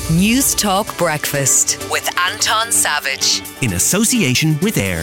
News Talk Breakfast with Anton Savage. In association with AIR.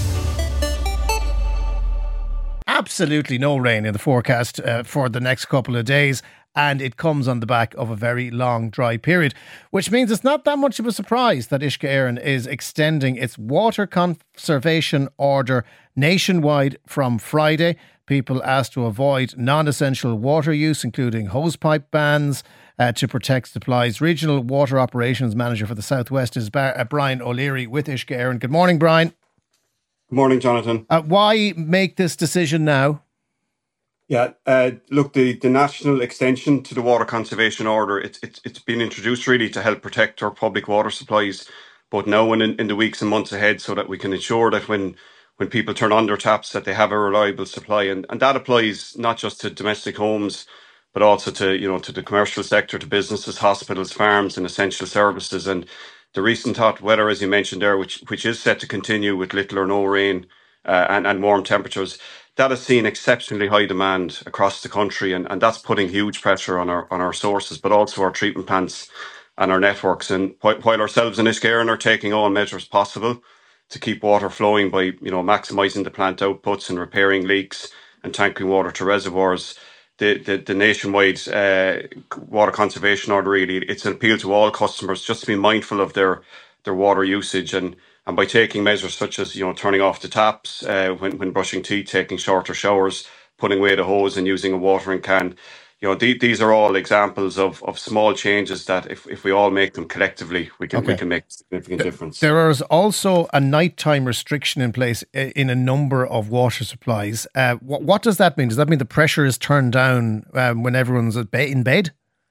Absolutely no rain in the forecast for the next couple of days, and it comes on the back of a very long dry period, which means it's not that much of a surprise that Uisce Éireann is extending its water conservation order nationwide from Friday. People asked to avoid non-essential water use, including hosepipe bans, to protect supplies. Regional Water Operations Manager for the South West is Brian O'Leary with Uisce Éireann. Good morning, Brian. Good morning, Jonathan. Why make this decision now? Yeah, look, the national extension to the water conservation order, it's been introduced really to help protect our public water supplies, both now and in the weeks and months ahead, so that we can ensure that when people turn on their taps, that they have a reliable supply, and that applies not just to domestic homes, but also to the commercial sector, to businesses, hospitals, farms, and essential services. And the recent hot weather, as you mentioned there, which is set to continue with little or no rain and warm temperatures, that has seen exceptionally high demand across the country, and that's putting huge pressure on our sources, but also our treatment plants and our networks. And while ourselves in Uisce Éireann are taking all measures possible to keep water flowing by maximising the plant outputs and repairing leaks and tanking water to reservoirs, the nationwide water conservation order, really, it's an appeal to all customers just to be mindful of their water usage, and by taking measures such as turning off the taps when brushing teeth, taking shorter showers, putting away the hose and using a watering can. These are all examples of small changes that if we all make them collectively, we can make a significant difference. There is also a nighttime restriction in place in a number of water supplies. What does that mean? Does that mean the pressure is turned down when everyone's in bed?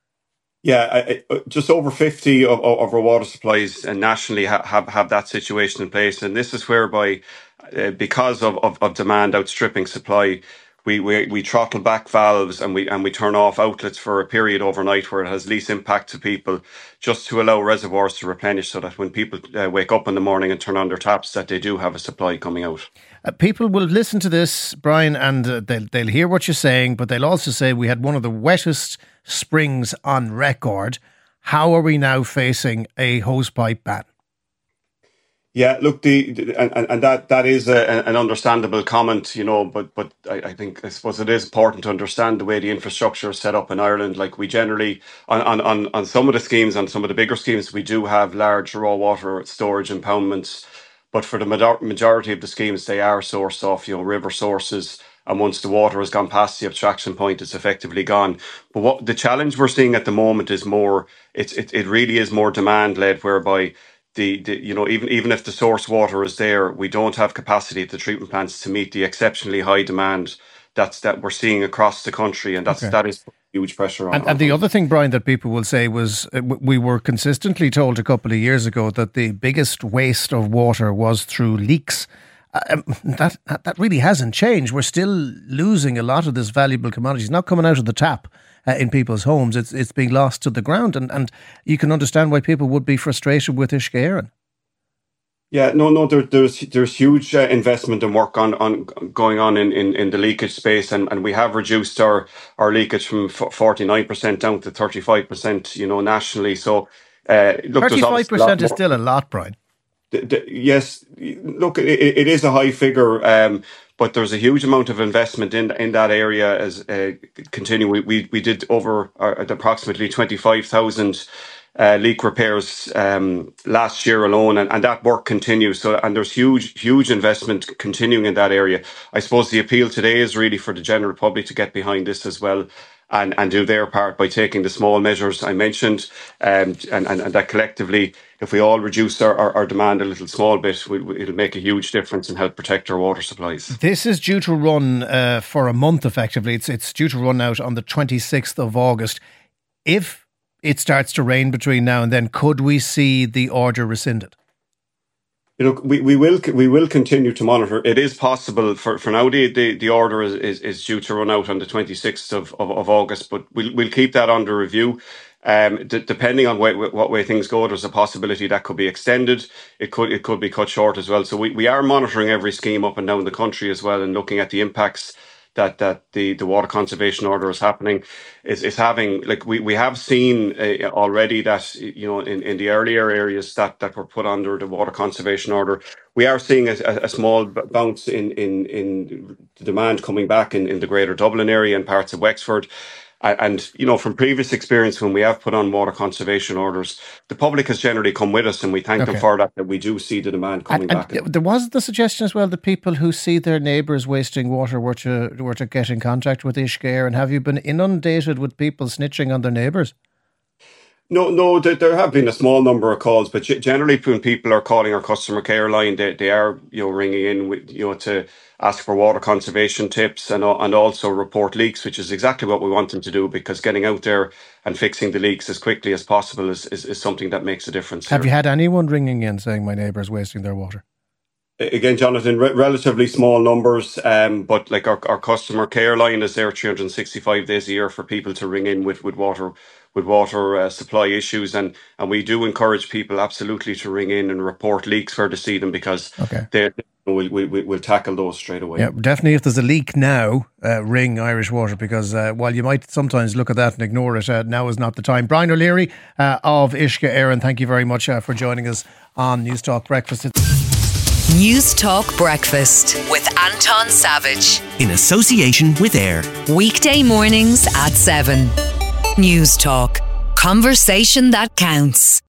Yeah, just over 50 of our water supplies nationally have that situation in place, and this is whereby, because of demand outstripping supply, we throttle back valves and we turn off outlets for a period overnight where it has least impact to people, just to allow reservoirs to replenish, so that when people wake up in the morning and turn on their taps, that they do have a supply coming out. People will listen to this, Brian, and they'll hear what you're saying, but they'll also say we had one of the wettest springs on record. How are we now facing a hosepipe ban? Yeah, look, that is an understandable comment, but I suppose it is important to understand the way the infrastructure is set up in Ireland. Like, we generally, on some of the schemes, on some of the bigger schemes, we do have large raw water storage impoundments, but for the majority of the schemes, they are sourced off, river sources, and once the water has gone past the abstraction point, it's effectively gone. But what the challenge we're seeing at the moment is more, it really is more demand led, whereby even if the source water is there, we don't have capacity at the treatment plants to meet the exceptionally high demand that we're seeing across the country, and that is huge pressure on. And the other thing, Brian, that people will say was we were consistently told a couple of years ago that the biggest waste of water was through leaks. That really hasn't changed. We're still losing a lot of this valuable commodity. It's not coming out of the tap in people's homes. It's being lost to the ground, and you can understand why people would be frustrated with Uisce Éireann. Yeah, no. There's huge investment and work going on in the leakage space, and we have reduced our leakage from 49% down to 35%. Nationally. So, look, 35% is still a lot, Brian. Yes, look, it is a high figure, but there's a huge amount of investment in that area as continuing. We did over approximately 25,000 leak repairs last year alone, and that work continues. So, and there's huge investment continuing in that area. I suppose the appeal today is really for the general public to get behind this as well, and do their part by taking the small measures I mentioned, and that collectively, if we all reduce our demand a little small bit, it'll make a huge difference and help protect our water supplies. This is due to run for a month, effectively. It's due to run out on the 26th of August. If it starts to rain between now and then, could we see the order rescinded? We will continue to monitor. It is possible for now. The order is due to run out on the 26th of August, but we'll keep that under review. Depending on what way things go, there's a possibility that could be extended. It could be cut short as well. So we are monitoring every scheme up and down the country as well, and looking at the impacts that the water conservation order is happening is having, like, we have seen already that, you know, in the earlier areas that were put under the water conservation order, we are seeing a small bounce in the demand coming back in the greater Dublin area and parts of Wexford. And, you know, from previous experience, when we have put on water conservation orders, the public has generally come with us, and we thank them for that we do see the demand coming back. There was the suggestion as well that people who see their neighbours wasting water were to get in contact with Uisce Éireann. And have you been inundated with people snitching on their neighbours? No, there have been a small number of calls, but generally when people are calling our customer care line, they are, you know, ringing in with, you know, to ask for water conservation tips and also report leaks, which is exactly what we want them to do, because getting out there and fixing the leaks as quickly as possible is something that makes a difference. Have you had anyone ringing in saying my neighbour's wasting their water? Again, Jonathan, relatively small numbers, but like our customer care line is there 365 days a year for people to ring in with water supply issues, and we do encourage people absolutely to ring in and report leaks where they see them, because we'll tackle those straight away. Yeah, definitely. If there's a leak now, ring Irish Water, because while you might sometimes look at that and ignore it, now is not the time. Brian O'Leary of Uisce Éireann, thank you very much for joining us on News Talk Breakfast. News Talk Breakfast with Anton Savage, in association with AIR. weekday mornings at 7. News Talk, conversation that counts.